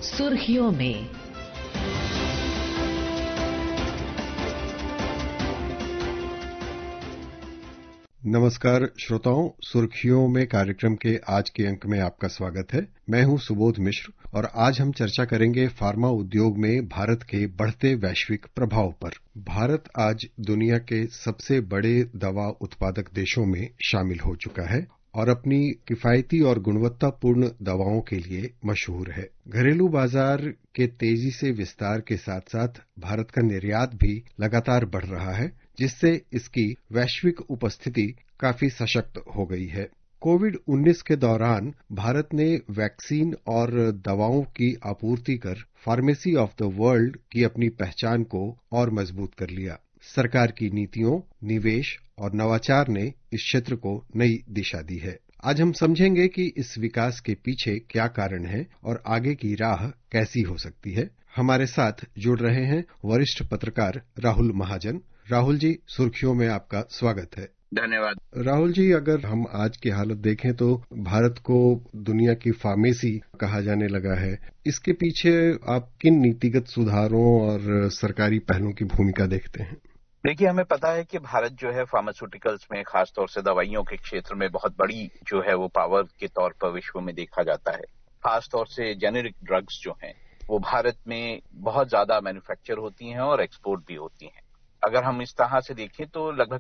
सुर्खियों में। नमस्कार श्रोताओं, सुर्खियों में कार्यक्रम के आज के अंक में आपका स्वागत है। मैं हूं सुबोध मिश्र और आज हम चर्चा करेंगे फार्मा उद्योग में भारत के बढ़ते वैश्विक प्रभाव पर। भारत आज दुनिया के सबसे बड़े दवा उत्पादक देशों में शामिल हो चुका है और अपनी किफायती और गुणवत्तापूर्ण दवाओं के लिए मशहूर है। घरेलू बाजार के तेजी से विस्तार के साथ साथ भारत का निर्यात भी लगातार बढ़ रहा है, जिससे इसकी वैश्विक उपस्थिति काफी सशक्त हो गई है। कोविड-19 के दौरान भारत ने वैक्सीन और दवाओं की आपूर्ति कर फार्मेसी ऑफ द वर्ल्ड की अपनी पहचान को और मजबूत कर लिया। सरकार की नीतियों, निवेश और नवाचार ने इस क्षेत्र को नई दिशा दी है। आज हम समझेंगे कि इस विकास के पीछे क्या कारण है और आगे की राह कैसी हो सकती है। हमारे साथ जुड़ रहे हैं वरिष्ठ पत्रकार राहुल महाजन। राहुल जी, सुर्खियों में आपका स्वागत है। धन्यवाद। राहुल जी, अगर हम आज की हालत देखें तो भारत को दुनिया की फार्मेसी कहा जाने लगा है। इसके पीछे आप किन नीतिगत सुधारों और सरकारी पहलों की भूमिका देखते हैं? देखिए, हमें पता है कि भारत जो है फार्मास्यूटिकल्स में, खासतौर से दवाइयों के क्षेत्र में बहुत बड़ी जो है वो पावर के तौर पर विश्व में देखा जाता है। खासतौर से जेनेरिक ड्रग्स जो हैं वो भारत में बहुत ज्यादा मैन्युफैक्चर होती हैं और एक्सपोर्ट भी होती हैं। अगर हम इस तरह से देखें तो लगभग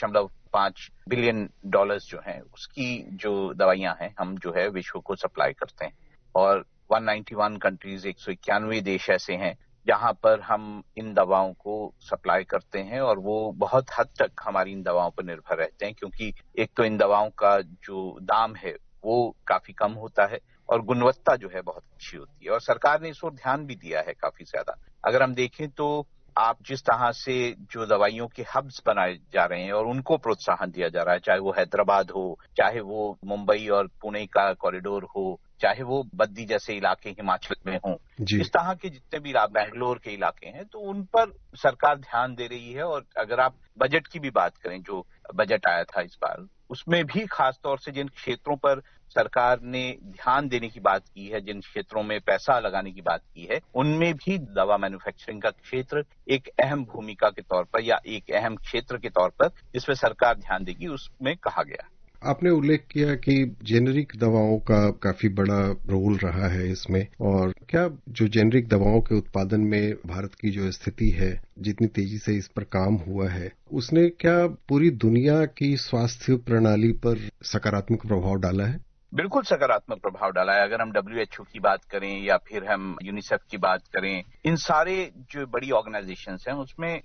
30.5 बिलियन डॉलर्स जो हैं उसकी जो दवाइयां हैं हम जो है विश्व को सप्लाई करते हैं और 191 कंट्रीज, 191 देश ऐसे हैं जहां पर हम इन दवाओं को सप्लाई करते हैं और वो बहुत हद तक हमारी इन दवाओं पर निर्भर रहते हैं, क्योंकि एक तो इन दवाओं का जो दाम है वो काफी कम होता है और गुणवत्ता जो है बहुत अच्छी होती है और सरकार ने इस ओर ध्यान भी दिया है काफी ज्यादा। अगर हम देखें तो आप जिस तरह से जो दवाइयों के हब्स बनाए जा रहे हैं और उनको प्रोत्साहन दिया जा रहा है, चाहे वो हैदराबाद हो, चाहे वो मुंबई और पुणे का कॉरिडोर हो, चाहे वो बद्दी जैसे इलाके हिमाचल में हों, इस तरह के जितने भी बैंगलोर के इलाके हैं तो उन पर सरकार ध्यान दे रही है। और अगर आप बजट की भी बात करें, जो बजट आया था इस बार, उसमें भी खासतौर से जिन क्षेत्रों पर सरकार ने ध्यान देने की बात की है, जिन क्षेत्रों में पैसा लगाने की बात की है, उनमें भी दवा मैन्युफैक्चरिंग का क्षेत्र एक अहम भूमिका के तौर पर या एक अहम क्षेत्र के तौर पर जिसमें सरकार ध्यान देगी उसमें कहा गया। आपने उल्लेख किया कि जेनेरिक दवाओं का काफी बड़ा रोल रहा है इसमें, और क्या जो जेनेरिक दवाओं के उत्पादन में भारत की जो स्थिति है, जितनी तेजी से इस पर काम हुआ है, उसने क्या पूरी दुनिया की स्वास्थ्य प्रणाली पर सकारात्मक प्रभाव डाला है? बिल्कुल सकारात्मक प्रभाव डाला है। अगर हम WHO की बात करें या फिर हम यूनिसेफ की बात करें, इन सारे जो बड़ी ऑर्गेनाइजेशंस हैं उसमें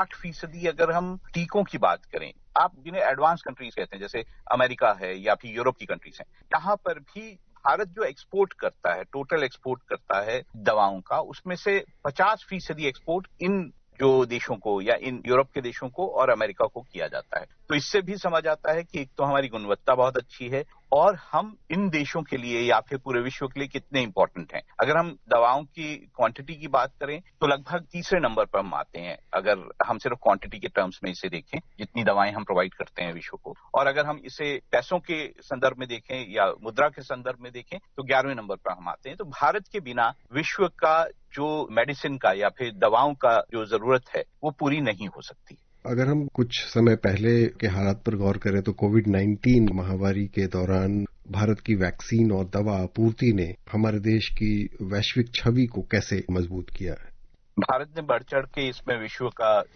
60% अगर हम टीकों की बात करें, आप जिन्हें एडवांस कंट्रीज कहते हैं जैसे अमेरिका है या फिर यूरोप की कंट्रीज हैं, यहाँ पर भी भारत जो एक्सपोर्ट करता है, टोटल एक्सपोर्ट करता है दवाओं का, उसमें से 50% एक्सपोर्ट इन जो देशों को या इन यूरोप के देशों को और अमेरिका को किया जाता है। तो इससे भी समझ आता है कि एक तो हमारी गुणवत्ता बहुत अच्छी है और हम इन देशों के लिए या फिर पूरे विश्व के लिए कितने इंपॉर्टेंट हैं। अगर हम दवाओं की क्वांटिटी की बात करें तो लगभग तीसरे नंबर पर हम आते हैं, अगर हम सिर्फ क्वांटिटी के टर्म्स में इसे देखें, जितनी दवाएं हम प्रोवाइड करते हैं विश्व को। और अगर हम इसे पैसों के संदर्भ में देखें या मुद्रा के संदर्भ में देखें तो 11वें नंबर पर हम आते हैं। तो भारत के बिना विश्व का जो मेडिसिन का या फिर दवाओं का जो जरूरत है वो पूरी नहीं हो सकती। अगर हम कुछ समय पहले के हालात पर गौर करें तो कोविड-19 महामारी के दौरान भारत की वैक्सीन और दवा आपूर्ति ने हमारे देश की वैश्विक छवि को कैसे मजबूत किया है? भारत ने बढ़ चढ़ के इसमें विश्व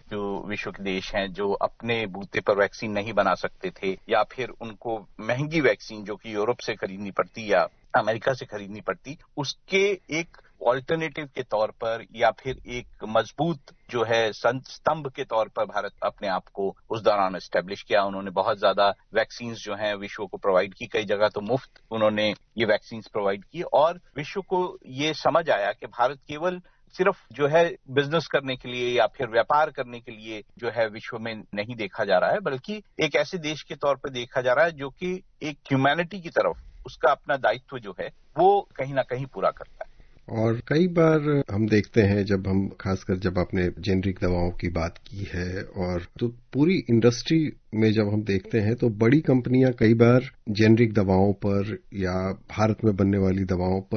के देश हैं जो अपने बूते पर वैक्सीन नहीं बना सकते थे या फिर उनको महंगी वैक्सीन जो कि यूरोप से खरीदनी पड़ती या अमेरिका से खरीदनी पड़ती, उसके एक ऑल्टरनेटिव के तौर पर या फिर एक मजबूत जो है स्तंभ के तौर पर भारत अपने आप को उस दौरान एस्टेब्लिश किया। उन्होंने बहुत ज्यादा वैक्सीन जो हैं विश्व को प्रोवाइड की, कई जगह तो मुफ्त उन्होंने ये वैक्सीन प्रोवाइड की और विश्व को ये समझ आया कि भारत केवल सिर्फ जो है बिजनेस करने के लिए या फिर व्यापार करने के लिए जो है विश्व में नहीं देखा जा रहा है, बल्कि एक ऐसे देश के तौर पर देखा जा रहा है जो कि एक ह्यूमैनिटी की तरफ उसका अपना दायित्व जो है वो कहीं ना कहीं पूरा करता है। और कई बार हम देखते हैं खासकर जब आपने जेनरिक दवाओं की बात की है, और तो पूरी इंडस्ट्री में जब हम देखते हैं तो बड़ी कंपनियां कई बार जेनरिक दवाओं पर या भारत में बनने वाली दवाओं पर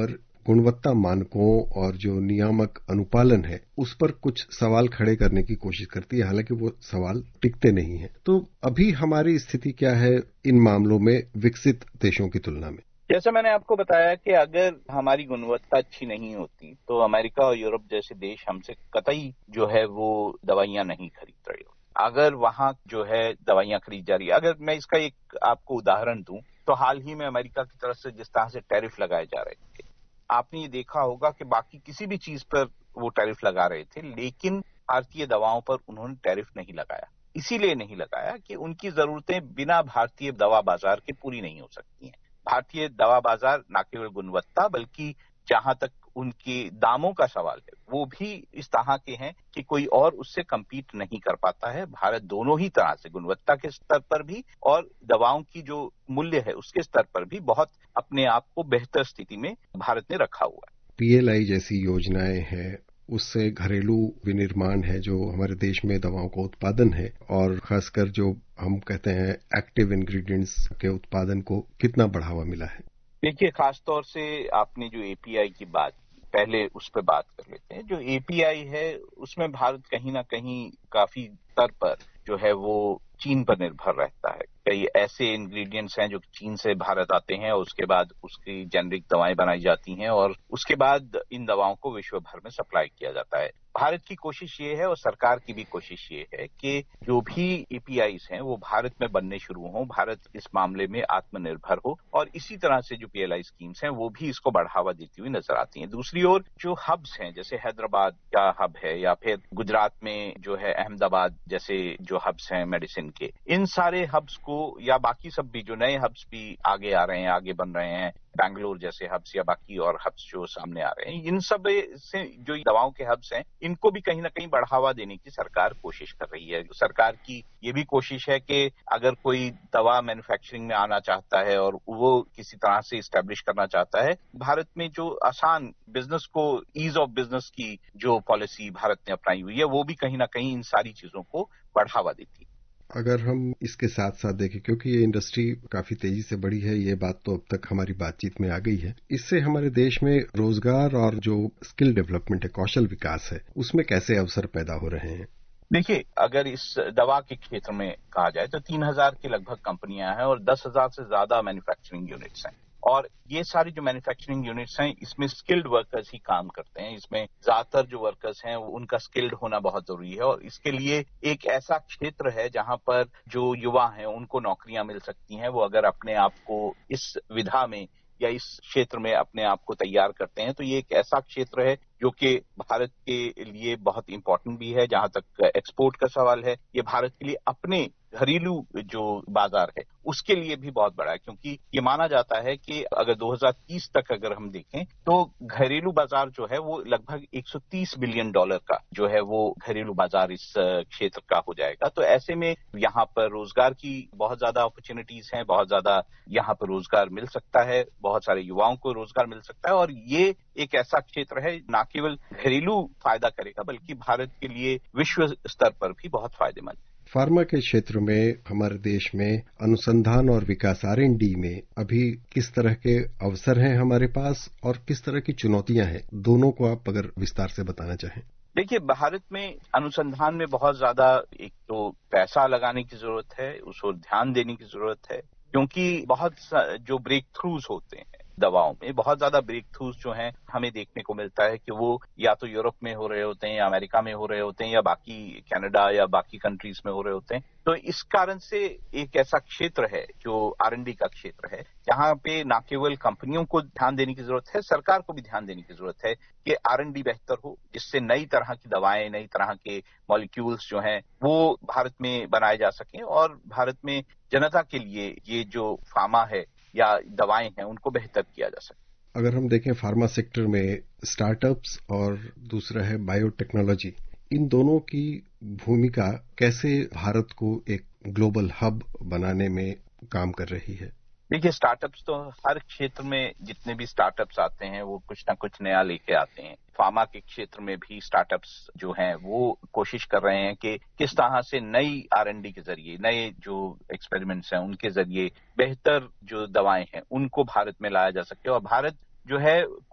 गुणवत्ता मानकों और जो नियामक अनुपालन है उस पर कुछ सवाल खड़े करने की कोशिश करती है, हालांकि वो सवाल टिकते नहीं हैं। तो अभी हमारी स्थिति क्या है इन मामलों में विकसित देशों की तुलना में? जैसा मैंने आपको बताया कि अगर हमारी गुणवत्ता अच्छी नहीं होती तो अमेरिका और यूरोप जैसे देश हमसे कतई जो है वो दवाइयां नहीं खरीद रहे हो। अगर वहां जो है दवाइयां खरीद जा रही है, अगर मैं इसका एक आपको उदाहरण दूं तो हाल ही में अमेरिका की तरफ से जिस तरह से टैरिफ लगाए जा रहे थे, आपने ये देखा होगा कि बाकी किसी भी चीज पर वो टैरिफ लगा रहे थे, लेकिन भारतीय दवाओं पर उन्होंने टैरिफ नहीं लगाया। इसीलिए नहीं लगाया कि उनकी जरूरतें बिना भारतीय दवा बाजार के पूरी नहीं हो सकती हैं। भारतीय दवा बाजार न केवल गुणवत्ता बल्कि जहां तक उनके दामों का सवाल है वो भी इस तरह के हैं कि कोई और उससे कम्पीट नहीं कर पाता है। भारत दोनों ही तरह से गुणवत्ता के स्तर पर भी और दवाओं की जो मूल्य है उसके स्तर पर भी बहुत अपने आप को बेहतर स्थिति में भारत ने रखा हुआ है। पीएलआई जैसी योजनाएं हैं, उससे घरेलू विनिर्माण है जो हमारे देश में दवाओं का उत्पादन है, और खासकर जो हम कहते हैं एक्टिव इंग्रेडिएंट्स के उत्पादन को कितना बढ़ावा मिला है? देखिए, खासतौर से आपने जो एपीआई की बात की, पहले उस पर बात कर लेते हैं। जो एपीआई है उसमें भारत कहीं ना कहीं काफी स्तर पर जो है वो चीन पर निर्भर रहता है। कई ऐसे इंग्रेडिएंट्स हैं जो चीन से भारत आते हैं और उसके बाद उसकी जेनरिक दवाएं बनाई जाती हैं और उसके बाद इन दवाओं को विश्व भर में सप्लाई किया जाता है। भारत की कोशिश ये है और सरकार की भी कोशिश ये है कि जो भी एपीआईज हैं वो भारत में बनने शुरू हों, भारत इस मामले में आत्मनिर्भर हो, और इसी तरह से जो पीएलआई स्कीम्स हैं वो भी इसको बढ़ावा देती हुई नजर आती हैं। दूसरी ओर जो हब्स हैं, जैसे हैदराबाद का हब है या फिर गुजरात में जो है अहमदाबाद जैसे जो हब्स हैं मेडिसिन के, इन सारे हब्स को या बाकी सब भी जो नए हब्स भी आगे आ रहे हैं, आगे बन रहे हैं, बैंगलोर जैसे हब्स या बाकी और हब्स जो सामने आ रहे हैं, इन सब से जो दवाओं के हब्स हैं इनको भी कहीं ना कहीं बढ़ावा देने की सरकार कोशिश कर रही है। सरकार की ये भी कोशिश है कि अगर कोई दवा मैन्युफैक्चरिंग में आना चाहता है और वो किसी तरह से इस्टेब्लिश करना चाहता है, भारत में जो आसान बिजनेस को ईज ऑफ बिजनेस की जो पॉलिसी भारत ने अपनाई हुई है वो भी कहीं ना कहीं इन सारी चीजों को बढ़ावा देती है। अगर हम इसके साथ साथ देखें, क्योंकि ये इंडस्ट्री काफी तेजी से बढ़ी है, ये बात तो अब तक हमारी बातचीत में आ गई है, इससे हमारे देश में रोजगार और जो स्किल डेवलपमेंट है, कौशल विकास है, उसमें कैसे अवसर पैदा हो रहे हैं? देखिए, अगर इस दवा के क्षेत्र में कहा जाए तो 3,000 की लगभग कंपनियां हैं और 10,000 से ज्यादा मैन्युफैक्चरिंग यूनिट्स हैं। और ये सारी जो मैन्युफैक्चरिंग यूनिट्स हैं इसमें स्किल्ड वर्कर्स ही काम करते हैं। इसमें ज्यादातर जो वर्कर्स हैं उनका स्किल्ड होना बहुत जरूरी है और इसके लिए एक ऐसा क्षेत्र है जहां पर जो युवा हैं उनको नौकरियां मिल सकती हैं। वो अगर अपने आप को इस विधा में या इस क्षेत्र में अपने आप को तैयार करते हैं तो ये एक ऐसा क्षेत्र है जो कि भारत के लिए बहुत इंपॉर्टेंट भी है। जहां तक एक्सपोर्ट का सवाल है, ये भारत के लिए अपने घरेलू जो बाजार है उसके लिए भी बहुत बड़ा है, क्योंकि ये माना जाता है कि अगर 2030 तक अगर हम देखें तो घरेलू बाजार जो है वो लगभग $130 बिलियन का जो है वो घरेलू बाजार इस क्षेत्र का हो जाएगा। तो ऐसे में यहाँ पर रोजगार की बहुत ज्यादा अपॉर्चुनिटीज हैं, बहुत ज्यादा यहाँ पर रोजगार मिल सकता है, बहुत सारे युवाओं को रोजगार मिल सकता है और ये एक ऐसा क्षेत्र है न केवल घरेलू फायदा करेगा बल्कि भारत के लिए विश्व स्तर पर भी बहुत फायदेमंद है। फार्मा के क्षेत्र में हमारे देश में अनुसंधान और विकास R&D में अभी किस तरह के अवसर हैं हमारे पास और किस तरह की चुनौतियां हैं, दोनों को आप अगर विस्तार से बताना चाहें। देखिए, भारत में अनुसंधान में बहुत ज्यादा एक तो पैसा लगाने की जरूरत है, उस पर ध्यान देने की जरूरत है, क्योंकि बहुत जो ब्रेक थ्रूज होते हैं दवाओं में, बहुत ज्यादा ब्रेक थ्रूज जो हैं हमें देखने को मिलता है कि वो या तो यूरोप में हो रहे होते हैं या अमेरिका में हो रहे होते हैं या बाकी कनाडा या बाकी कंट्रीज में हो रहे होते हैं। तो इस कारण से एक ऐसा क्षेत्र है जो R&D का क्षेत्र है जहां पे न केवल कंपनियों को ध्यान देने की जरूरत है, सरकार को भी ध्यान देने की जरूरत है कि R&D बेहतर हो, जिससे नई तरह की दवाएं, नई तरह के मॉलिक्यूल्स जो हैं वो भारत में बनाए जा सकें और भारत में जनता के लिए ये जो फार्मा है या दवाएं हैं उनको बेहतर किया जा सके। अगर हम देखें फार्मा सेक्टर में स्टार्टअप्स और दूसरा है बायोटेक्नोलॉजी, इन दोनों की भूमिका कैसे भारत को एक ग्लोबल हब बनाने में काम कर रही है? देखिए, स्टार्टअप्स तो हर क्षेत्र में जितने भी स्टार्टअप्स आते हैं वो कुछ ना कुछ नया लेके आते हैं। फार्मा के क्षेत्र में भी स्टार्टअप्स जो हैं वो कोशिश कर रहे हैं कि किस तरह से नई R&D के जरिए, नए जो एक्सपेरिमेंट्स हैं उनके जरिए बेहतर जो दवाएं हैं उनको भारत में लाया जा सके और भारत जो है खुद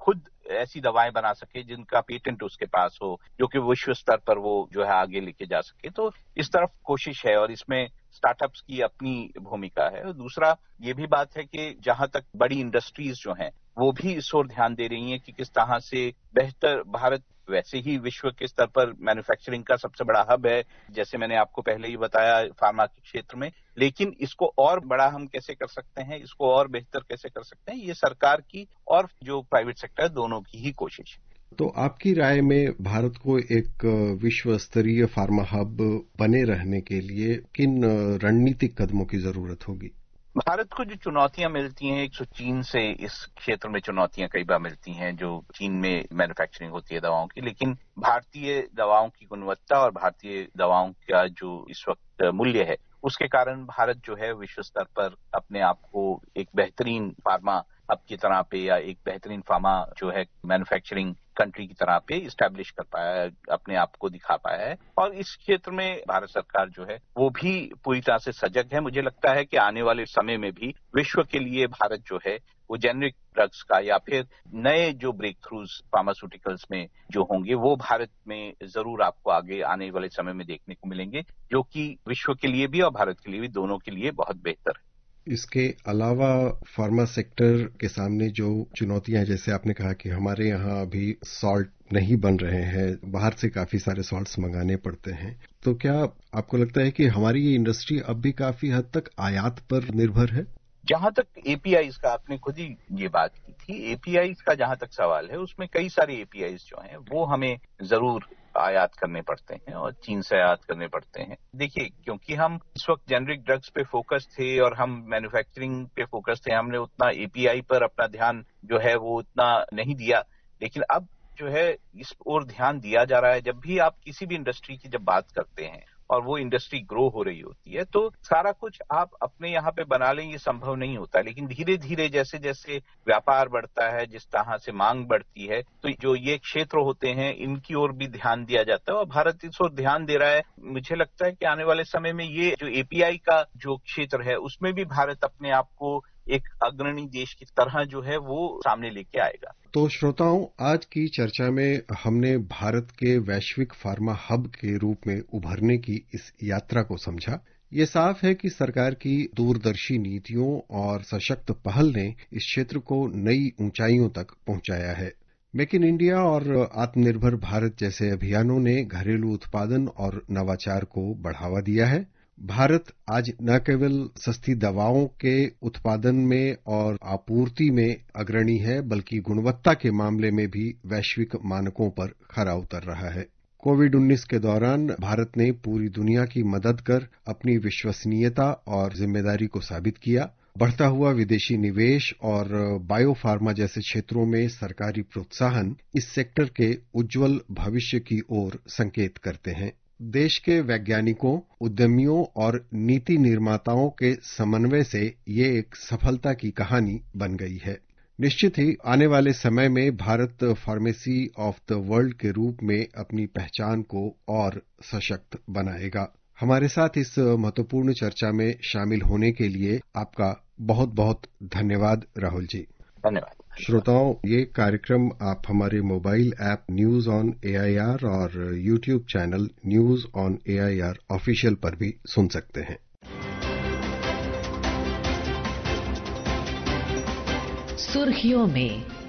ऐसी दवाएं बना सके जिनका पेटेंट उसके पास हो, जो कि विश्व स्तर पर वो जो है आगे लेके जा सके। तो इस तरफ कोशिश है और इसमें स्टार्टअप्स की अपनी भूमिका है। और दूसरा ये भी बात है कि जहां तक बड़ी इंडस्ट्रीज जो हैं वो भी इस ओर ध्यान दे रही हैं कि किस तरह से बेहतर भारत वैसे ही विश्व के स्तर पर मैन्युफैक्चरिंग का सबसे बड़ा हब है, जैसे मैंने आपको पहले ही बताया फार्मा के क्षेत्र में, लेकिन इसको और बड़ा हम कैसे कर सकते हैं, इसको और बेहतर कैसे कर सकते हैं, ये सरकार की और जो प्राइवेट सेक्टर दोनों की ही कोशिश है। तो आपकी राय में भारत को एक विश्व स्तरीय फार्मा हब बने रहने के लिए किन रणनीतिक कदमों की जरूरत होगी? भारत को जो चुनौतियां मिलती हैं, एक तो चीन से इस क्षेत्र में चुनौतियां कई बार मिलती हैं, जो चीन में मैन्युफैक्चरिंग होती है दवाओं की, लेकिन भारतीय दवाओं की गुणवत्ता और भारतीय दवाओं का जो इस वक्त मूल्य है, उसके कारण भारत जो है विश्व स्तर पर अपने आप को एक बेहतरीन फार्मा हब की तरह पे या एक बेहतरीन फार्मा जो है मैन्युफैक्चरिंग कंट्री की तरह पे इस्टेब्लिश कर पाया है, अपने आप को दिखा पाया है। और इस क्षेत्र में भारत सरकार जो है वो भी पूरी तरह से सजग है। मुझे लगता है कि आने वाले समय में भी विश्व के लिए भारत जो है वो जेनरिक ड्रग्स का या फिर नए जो ब्रेक थ्रूज फार्मास्यूटिकल्स में जो होंगे वो भारत में जरूर आपको आगे आने वाले समय में देखने को मिलेंगे, जो कि विश्व के लिए भी और भारत के लिए भी दोनों के लिए बहुत बेहतर है। इसके अलावा फार्मा सेक्टर के सामने जो चुनौतियां, जैसे आपने कहा कि हमारे यहाँ अभी सॉल्ट नहीं बन रहे हैं, बाहर से काफी सारे सॉल्ट्स मंगाने पड़ते हैं, तो क्या आपको लगता है कि हमारी ये इंडस्ट्री अब भी काफी हद तक आयात पर निर्भर है? जहां तक एपीआईज का, आपने खुद ही ये बात की थी, एपीआईज का जहां तक सवाल है, उसमें कई सारे एपीआईज जो हैं वो हमें जरूर आयात करने पड़ते हैं और चीन से आयात करने पड़ते हैं। देखिए, क्योंकि हम इस वक्त जेनरिक ड्रग्स पे फोकस थे और हम मैन्युफैक्चरिंग पे फोकस थे, हमने उतना एपीआई पर अपना ध्यान जो है वो उतना नहीं दिया, लेकिन अब जो है इस ओर ध्यान दिया जा रहा है। जब भी आप किसी भी इंडस्ट्री की जब बात करते हैं और वो इंडस्ट्री ग्रो हो रही होती है, तो सारा कुछ आप अपने यहाँ पे बना लें, ये संभव नहीं होता, लेकिन धीरे धीरे जैसे जैसे व्यापार बढ़ता है, जिस तरह से मांग बढ़ती है, तो जो ये क्षेत्र होते हैं इनकी ओर भी ध्यान दिया जाता है और भारत इस ओर ध्यान दे रहा है। मुझे लगता है कि आने वाले समय में ये जो एपीआई का जो क्षेत्र है उसमें भी भारत अपने आप को एक अग्रणी देश की तरह जो है वो सामने लेके आएगा। तो श्रोताओं, आज की चर्चा में हमने भारत के वैश्विक फार्मा हब के रूप में उभरने की इस यात्रा को समझा। ये साफ है कि सरकार की दूरदर्शी नीतियों और सशक्त पहल ने इस क्षेत्र को नई ऊंचाइयों तक पहुंचाया है। मेक इन इंडिया और आत्मनिर्भर भारत जैसे अभियानों ने घरेलू उत्पादन और नवाचार को बढ़ावा दिया है। भारत आज न केवल सस्ती दवाओं के उत्पादन में और आपूर्ति में अग्रणी है, बल्कि गुणवत्ता के मामले में भी वैश्विक मानकों पर खरा उतर रहा है। कोविड-19 के दौरान भारत ने पूरी दुनिया की मदद कर अपनी विश्वसनीयता और जिम्मेदारी को साबित किया। बढ़ता हुआ विदेशी निवेश और बायोफार्मा जैसे क्षेत्रों में सरकारी प्रोत्साहन इस सेक्टर के उज्जवल भविष्य की ओर संकेत करते हैं। देश के वैज्ञानिकों, उद्यमियों और नीति निर्माताओं के समन्वय से ये एक सफलता की कहानी बन गई है। निश्चित ही आने वाले समय में Bharat pharmacy of the world के रूप में अपनी पहचान को और सशक्त बनाएगा। हमारे साथ इस महत्वपूर्ण चर्चा में शामिल होने के लिए आपका बहुत बहुत धन्यवाद राहुल जी। धन्यवाद। श्रोताओं, ये कार्यक्रम आप हमारे mobile app news on AIR और YouTube channel news on AIR official पर भी सुन सकते हैं। सुर्खियों में